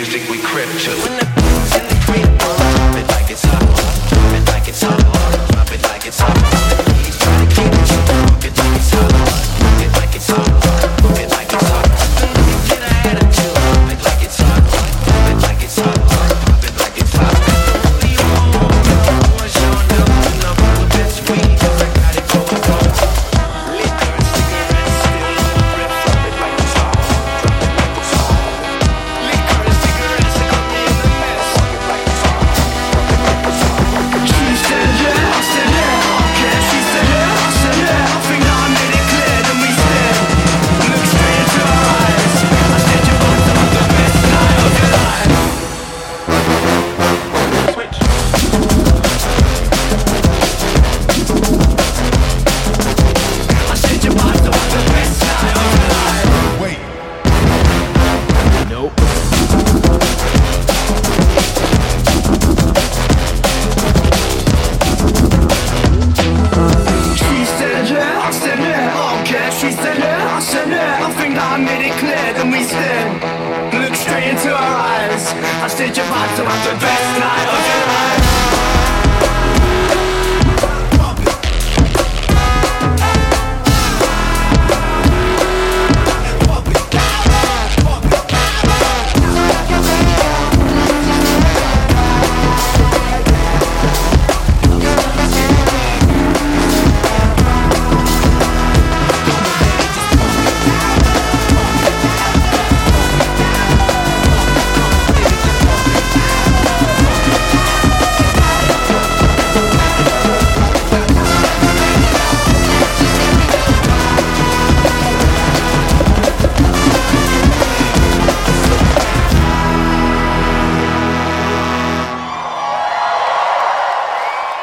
music we crib to. When the beat's in the crib, drop it like it's hot, drop it like it's hot, drop it like it's hot. He's trying to keep it, drop it like it's hot, drop it like it's hot, drop it like it's hot. Get an attitude, drop it like it's hot, drop it like it's hot, drop it like it's hot. Leave home, one showing up, and I'm all the best weed, 'cause I got it going on. Liquor and cigarettes, still in the breath, drop it like it's hot, drop it like it's hot. Liquor and cigarettes, they got me in the mess, drop it like it's hot, drop it like it's hot. She said yeah, I said yeah, okay. She said yeah, I said yeah. I think I made it clear, then we said, look straight into her eyes. I said you're about to have the best night of your life. Switch. I said you're about to have the best night of your life. Wait. Nope. She said yeah, I said yeah, okay. She said yeah, I said yeah. I think I made it clear, then we said, look straight into her eyes. I said you're about to have the best night of your life.